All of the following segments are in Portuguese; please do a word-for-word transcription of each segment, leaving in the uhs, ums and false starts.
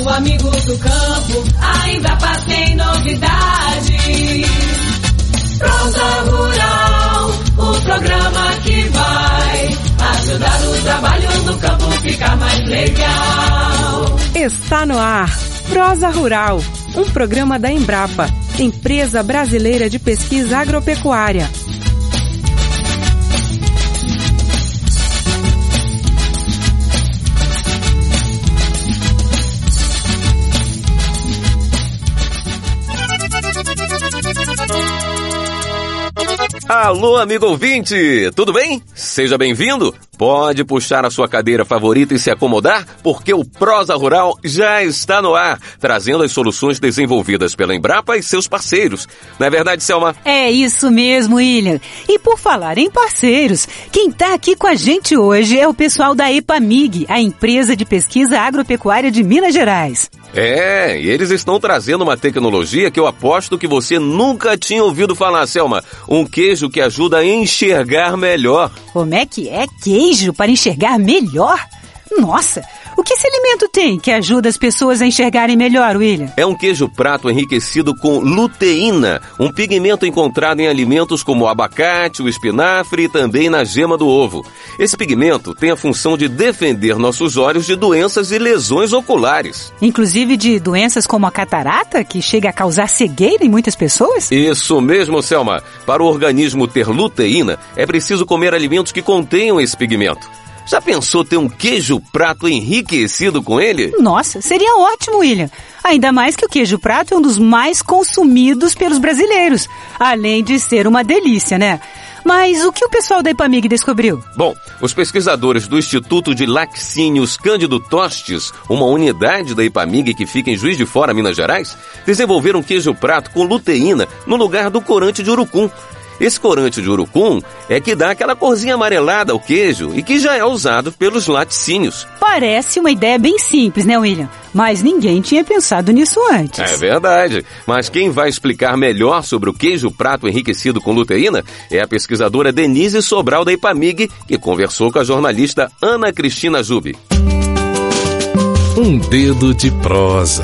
Alô, amigos do campo, a Embrapa tem novidade. Prosa Rural, o programa que vai ajudar o trabalho no campo ficar mais legal. Está no ar, Prosa Rural, um programa da Embrapa, Empresa Brasileira de Pesquisa Agropecuária. Alô, amigo ouvinte, tudo bem? Seja bem-vindo. Pode puxar a sua cadeira favorita e se acomodar, porque o Prosa Rural já está no ar, trazendo as soluções desenvolvidas pela Embrapa e seus parceiros. Não é verdade, Selma? É isso mesmo, William. E por falar em parceiros, quem está aqui com a gente hoje é o pessoal da EPAMIG, a Empresa de Pesquisa Agropecuária de Minas Gerais. É, e eles estão trazendo uma tecnologia que eu aposto que você nunca tinha ouvido falar, Selma. Um queijo que ajuda a enxergar melhor. Como é que é queijo para enxergar melhor? Nossa, o que esse alimento tem que ajuda as pessoas a enxergarem melhor, William? É um queijo prato enriquecido com luteína, um pigmento encontrado em alimentos como o abacate, o espinafre e também na gema do ovo. Esse pigmento tem a função de defender nossos olhos de doenças e lesões oculares. Inclusive de doenças como a catarata, que chega a causar cegueira em muitas pessoas? Isso mesmo, Selma. Para o organismo ter luteína, é preciso comer alimentos que contenham esse pigmento. Já pensou ter um queijo prato enriquecido com ele? Nossa, seria ótimo, William. Ainda mais que o queijo prato é um dos mais consumidos pelos brasileiros. Além de ser uma delícia, né? Mas o que o pessoal da EPAMIG descobriu? Bom, os pesquisadores do Instituto de Laticínios Cândido Tostes, uma unidade da EPAMIG que fica em Juiz de Fora, Minas Gerais, desenvolveram um queijo prato com luteína no lugar do corante de urucum. Esse corante de urucum é que dá aquela corzinha amarelada ao queijo e que já é usado pelos laticínios. Parece uma ideia bem simples, né, William? Mas ninguém tinha pensado nisso antes. É verdade. Mas quem vai explicar melhor sobre o queijo prato enriquecido com luteína é a pesquisadora Denise Sobral da EPAMIG, que conversou com a jornalista Ana Cristina Zubi. Um dedo de prosa.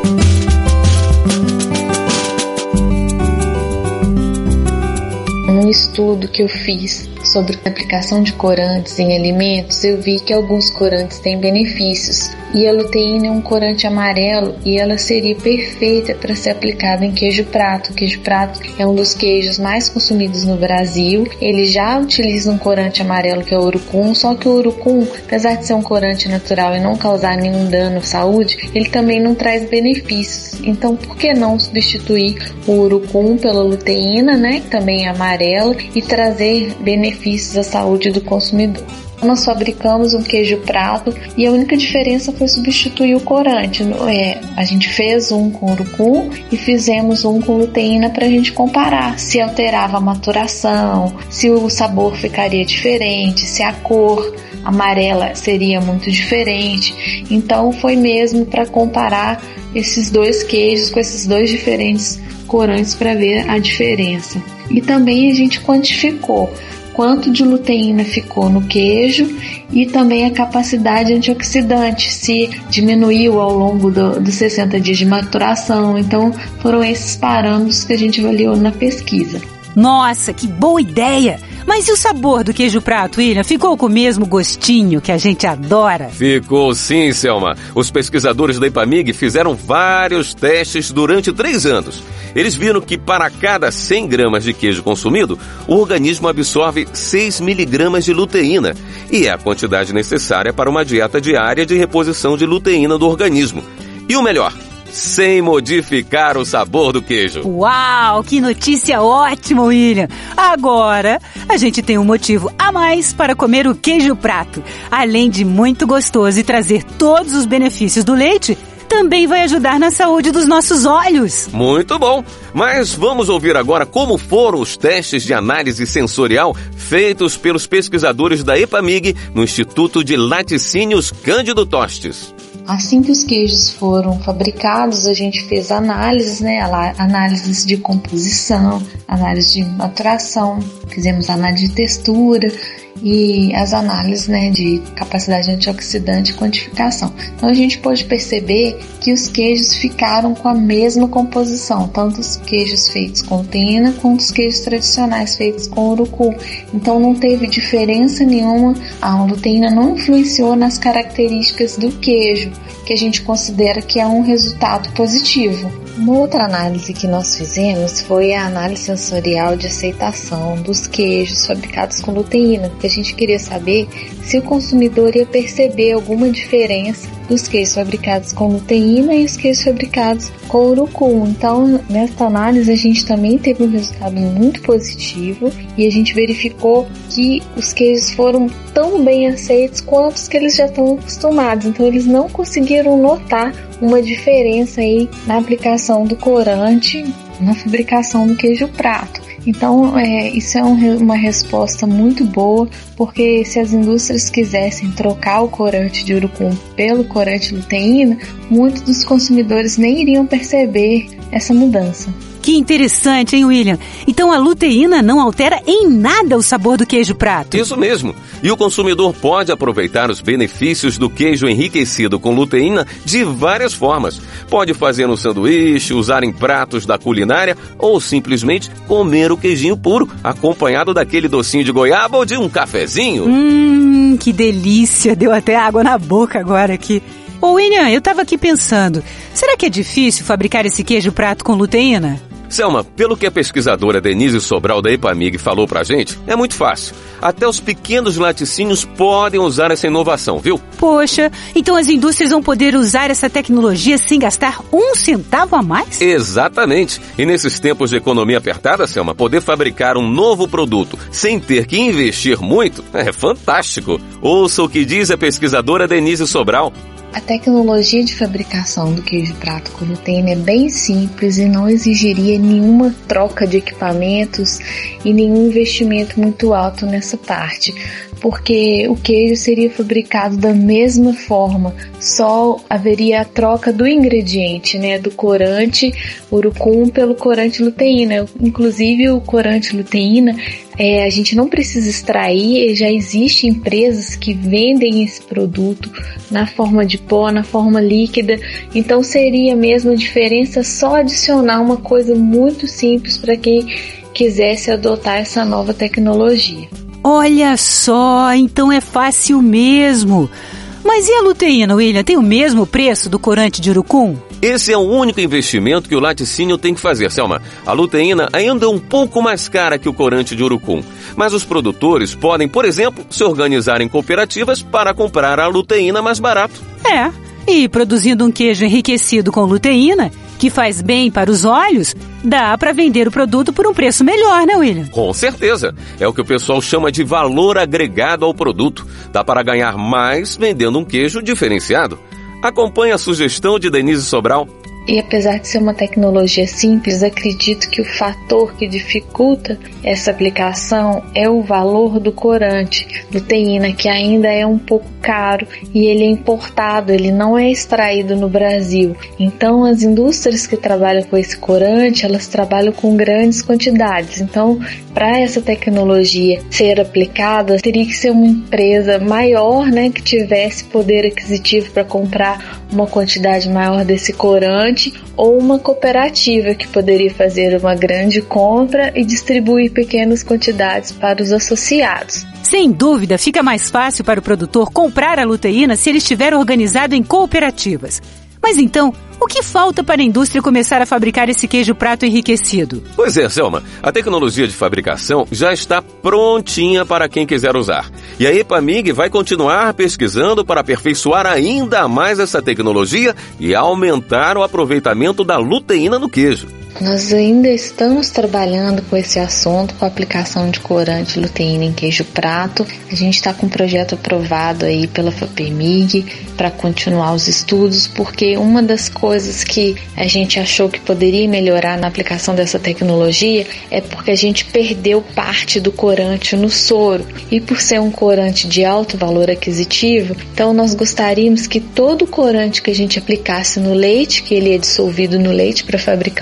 Um estudo que eu fiz sobre a aplicação de corantes em alimentos, eu vi que alguns corantes têm benefícios. E a luteína é um corante amarelo e ela seria perfeita para ser aplicada em queijo prato. O queijo prato é um dos queijos mais consumidos no Brasil. Ele já utiliza um corante amarelo que é o urucum, só que o urucum, apesar de ser um corante natural e não causar nenhum dano à saúde, ele também não traz benefícios. Então, por que não substituir o urucum pela luteína, né, que também é amarela, e trazer benefícios à saúde do consumidor? Nós fabricamos um queijo prato e a única diferença foi substituir o corante. É, a gente fez um com urucum e fizemos um com luteína para a gente comparar se alterava a maturação, se o sabor ficaria diferente, se a cor amarela seria muito diferente. Então foi mesmo para comparar esses dois queijos com esses dois diferentes corantes para ver a diferença. E também a gente quantificou quanto de luteína ficou no queijo e também a capacidade antioxidante, se diminuiu ao longo do, dos sessenta dias de maturação. Então foram esses parâmetros que a gente avaliou na pesquisa. Nossa, que boa ideia! Mas e o sabor do queijo prato, William? Ficou com o mesmo gostinho que a gente adora? Ficou sim, Selma. Os pesquisadores da EPAMIG fizeram vários testes durante três anos. Eles viram que para cada cem gramas de queijo consumido, o organismo absorve seis miligramas de luteína. E é a quantidade necessária para uma dieta diária de reposição de luteína do organismo. E o melhor, sem modificar o sabor do queijo. Uau, que notícia ótima, William! Agora, a gente tem um motivo a mais para comer o queijo prato. Além de muito gostoso e trazer todos os benefícios do leite, também vai ajudar na saúde dos nossos olhos. Muito bom! Mas vamos ouvir agora como foram os testes de análise sensorial feitos pelos pesquisadores da EPAMIG no Instituto de Laticínios Cândido Tostes. Assim que os queijos foram fabricados, a gente fez análises, né? Análises de composição, análise de maturação, fizemos análise de textura e as análises, né, de capacidade antioxidante e quantificação. Então a gente pode perceber que os queijos ficaram com a mesma composição, tanto os queijos feitos com luteína quanto os queijos tradicionais feitos com urucum. Então não teve diferença nenhuma, a luteína não influenciou nas características do queijo, que a gente considera que é um resultado positivo. Uma outra análise que nós fizemos foi a análise sensorial de aceitação dos queijos fabricados com luteína, porque a gente queria saber se o consumidor ia perceber alguma diferença dos queijos fabricados com luteína e os queijos fabricados com urucum. Então, nesta análise, a gente também teve um resultado muito positivo e a gente verificou que os queijos foram tão bem aceitos quanto os que eles já estão acostumados. Então, eles não conseguiram notar uma diferença aí na aplicação do corante na fabricação do queijo prato. Então, é, isso é um, uma resposta muito boa, porque se as indústrias quisessem trocar o corante de urucum pelo corante luteína, muitos dos consumidores nem iriam perceber essa mudança. Que interessante, hein, William? Então a luteína não altera em nada o sabor do queijo prato? Isso mesmo. E o consumidor pode aproveitar os benefícios do queijo enriquecido com luteína de várias formas. Pode fazer no sanduíche, usar em pratos da culinária ou simplesmente comer o queijinho puro, acompanhado daquele docinho de goiaba ou de um cafezinho. Hum, que delícia! Deu até água na boca agora aqui. Ô, William, eu tava aqui pensando, será que é difícil fabricar esse queijo prato com luteína? Selma, pelo que a pesquisadora Denise Sobral da EPAMIG falou pra gente, é muito fácil. Até os pequenos laticínios podem usar essa inovação, viu? Poxa, então as indústrias vão poder usar essa tecnologia sem gastar um centavo a mais? Exatamente. E nesses tempos de economia apertada, Selma, poder fabricar um novo produto sem ter que investir muito é fantástico. Ouça o que diz a pesquisadora Denise Sobral. A tecnologia de fabricação do queijo prato com luteína é bem simples e não exigiria nenhuma troca de equipamentos e nenhum investimento muito alto nessa parte, porque o queijo seria fabricado da mesma forma, só haveria a troca do ingrediente, né, do corante urucum pelo corante luteína. Inclusive o corante luteína, é, a gente não precisa extrair, já existem empresas que vendem esse produto na forma de pó, na forma líquida, então seria mesmo a diferença só adicionar uma coisa muito simples para quem quisesse adotar essa nova tecnologia. Olha só, então é fácil mesmo. Mas e a luteína, William? Tem o mesmo preço do corante de urucum? Esse é o único investimento que o laticínio tem que fazer, Selma. A luteína ainda é um pouco mais cara que o corante de urucum. Mas os produtores podem, por exemplo, se organizar em cooperativas para comprar a luteína mais barato. É, e produzindo um queijo enriquecido com luteína, que faz bem para os olhos, dá para vender o produto por um preço melhor, né, William? Com certeza. É o que o pessoal chama de valor agregado ao produto. Dá para ganhar mais vendendo um queijo diferenciado. Acompanhe a sugestão de Denise Sobral. E apesar de ser uma tecnologia simples, acredito que o fator que dificulta essa aplicação é o valor do corante luteína, que ainda é um pouco caro e ele é importado, ele não é extraído no Brasil. Então as indústrias que trabalham com esse corante, elas trabalham com grandes quantidades. Então, para essa tecnologia ser aplicada, teria que ser uma empresa maior, né, que tivesse poder aquisitivo para comprar uma quantidade maior desse corante, ou uma cooperativa que poderia fazer uma grande compra e distribuir pequenas quantidades para os associados. Sem dúvida, fica mais fácil para o produtor comprar a luteína se ele estiver organizado em cooperativas. Mas então, o que falta para a indústria começar a fabricar esse queijo prato enriquecido? Pois é, Selma, a tecnologia de fabricação já está prontinha para quem quiser usar. E a EPAMIG vai continuar pesquisando para aperfeiçoar ainda mais essa tecnologia e aumentar o aproveitamento da luteína no queijo. Nós ainda estamos trabalhando com esse assunto, com a aplicação de corante luteína em queijo prato. A gente está com um projeto aprovado aí pela FAPEMIG para continuar os estudos, porque uma das coisas que a gente achou que poderia melhorar na aplicação dessa tecnologia é porque a gente perdeu parte do corante no soro. E por ser um corante de alto valor aquisitivo, então nós gostaríamos que todo o corante que a gente aplicasse no leite, que ele é dissolvido no leite para fabricar o queijo,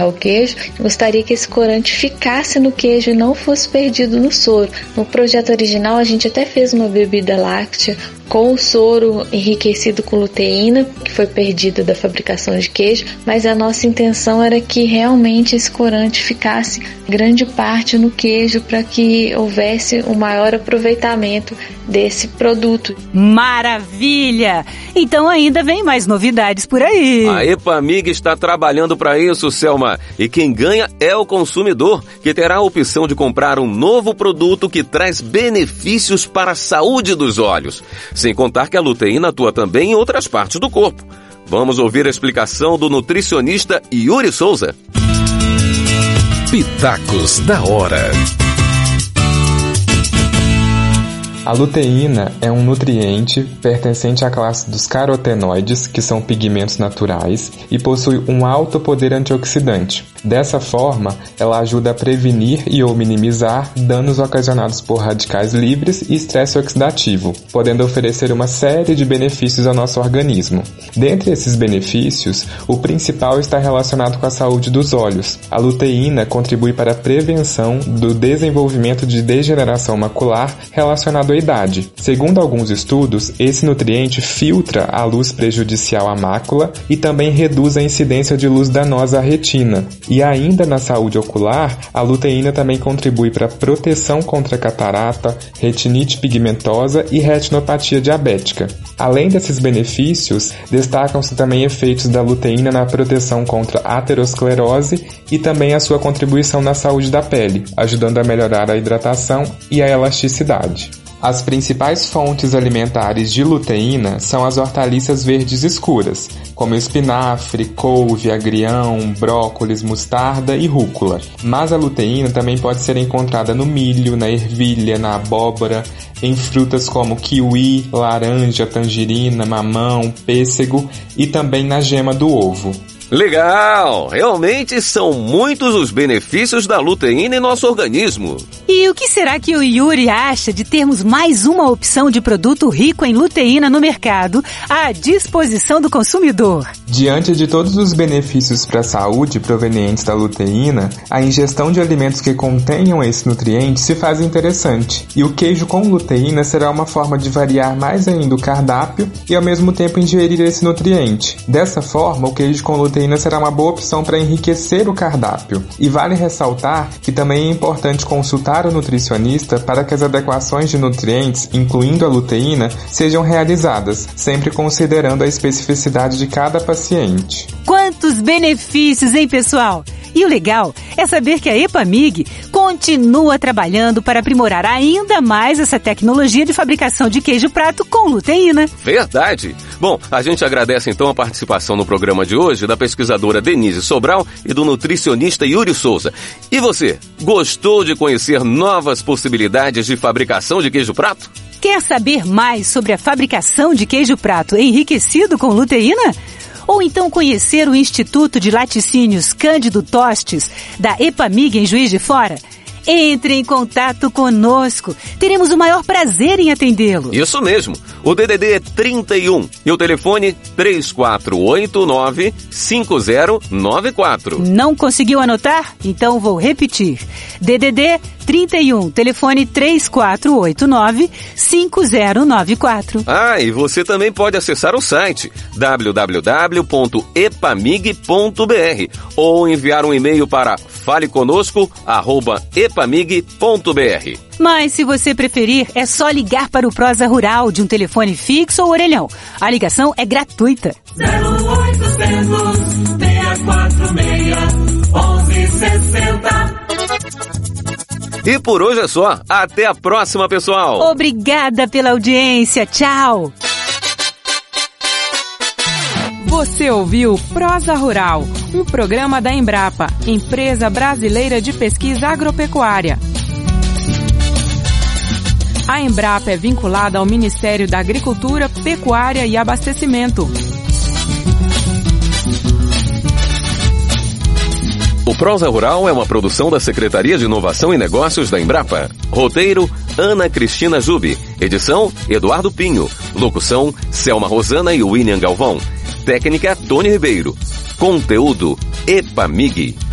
queijo. Gostaria que esse corante ficasse no queijo e não fosse perdido no soro. No projeto original a gente até fez uma bebida láctea com o soro enriquecido com luteína, que foi perdida da fabricação de queijo, mas a nossa intenção era que realmente esse corante ficasse grande parte no queijo para que houvesse um maior aproveitamento desse produto. Maravilha! Então ainda vem mais novidades por aí. A Epamig está trabalhando para isso, Selma. E quem ganha é o consumidor, que terá a opção de comprar um novo produto que traz benefícios para a saúde dos olhos. Sem contar que a luteína atua também em outras partes do corpo. Vamos ouvir a explicação do nutricionista Yuri Souza. Pitacos da hora. A luteína é um nutriente pertencente à classe dos carotenoides, que são pigmentos naturais, e possui um alto poder antioxidante. Dessa forma, ela ajuda a prevenir e ou minimizar danos ocasionados por radicais livres e estresse oxidativo, podendo oferecer uma série de benefícios ao nosso organismo. Dentre esses benefícios, o principal está relacionado com a saúde dos olhos. A luteína contribui para a prevenção do desenvolvimento de degeneração macular relacionado à idade. Segundo alguns estudos, esse nutriente filtra a luz prejudicial à mácula e também reduz a incidência de luz danosa à retina. E ainda na saúde ocular, a luteína também contribui para a proteção contra catarata, retinite pigmentosa e retinopatia diabética. Além desses benefícios, destacam-se também efeitos da luteína na proteção contra a aterosclerose e também a sua contribuição na saúde da pele, ajudando a melhorar a hidratação e a elasticidade. As principais fontes alimentares de luteína são as hortaliças verdes escuras, como espinafre, couve, agrião, brócolis, mostarda e rúcula. Mas a luteína também pode ser encontrada no milho, na ervilha, na abóbora, em frutas como kiwi, laranja, tangerina, mamão, pêssego e também na gema do ovo. Legal! Realmente são muitos os benefícios da luteína em nosso organismo. E o que será que o Yuri acha de termos mais uma opção de produto rico em luteína no mercado à disposição do consumidor? Diante de todos os benefícios para a saúde provenientes da luteína, a ingestão de alimentos que contenham esse nutriente se faz interessante. E o queijo com luteína será uma forma de variar mais ainda o cardápio e ao mesmo tempo ingerir esse nutriente. Dessa forma, o queijo com luteína será uma boa opção para enriquecer o cardápio. E vale ressaltar que também é importante consultar o nutricionista para que as adequações de nutrientes, incluindo a luteína, sejam realizadas, sempre considerando a especificidade de cada paciente. Quantos benefícios, hein, pessoal? E o legal é saber que a Epamig continua trabalhando para aprimorar ainda mais essa tecnologia de fabricação de queijo prato com luteína. Verdade! Bom, a gente agradece então a participação no programa de hoje da pesquisadora Denise Sobral e do nutricionista Yuri Souza. E você, gostou de conhecer novas possibilidades de fabricação de queijo prato? Quer saber mais sobre a fabricação de queijo prato enriquecido com luteína? Ou então conhecer o Instituto de Laticínios Cândido Tostes, da Epamig em Juiz de Fora? Entre em contato conosco. Teremos o maior prazer em atendê-lo. Isso mesmo. O D D D é trinta e um e o telefone três quatro oito nove, cinco zero nove quatro. Não conseguiu anotar? Então vou repetir. D D D trinta e um, telefone três quatro oito nove, cinco zero nove quatro. Ah, e você também pode acessar o site w w w ponto epamig ponto b r ou enviar um e-mail para faleconosco arroba epamig ponto b r. Mas se você preferir, é só ligar para o Prosa Rural de um telefone fixo ou orelhão. A ligação é gratuita. zero oitocentos, seis quatro seis, onze sessenta. E por hoje é só. Até a próxima, pessoal. Obrigada pela audiência. Tchau. Você ouviu Prosa Rural, um programa da Embrapa, Empresa Brasileira de Pesquisa Agropecuária. A Embrapa é vinculada ao Ministério da Agricultura, Pecuária e Abastecimento. O Prosa Rural é uma produção da Secretaria de Inovação e Negócios da Embrapa. Roteiro, Ana Cristina Zubi. Edição, Eduardo Pinho. Locução, Selma Rosana e William Galvão. Técnica, Tony Ribeiro. Conteúdo, Epamig.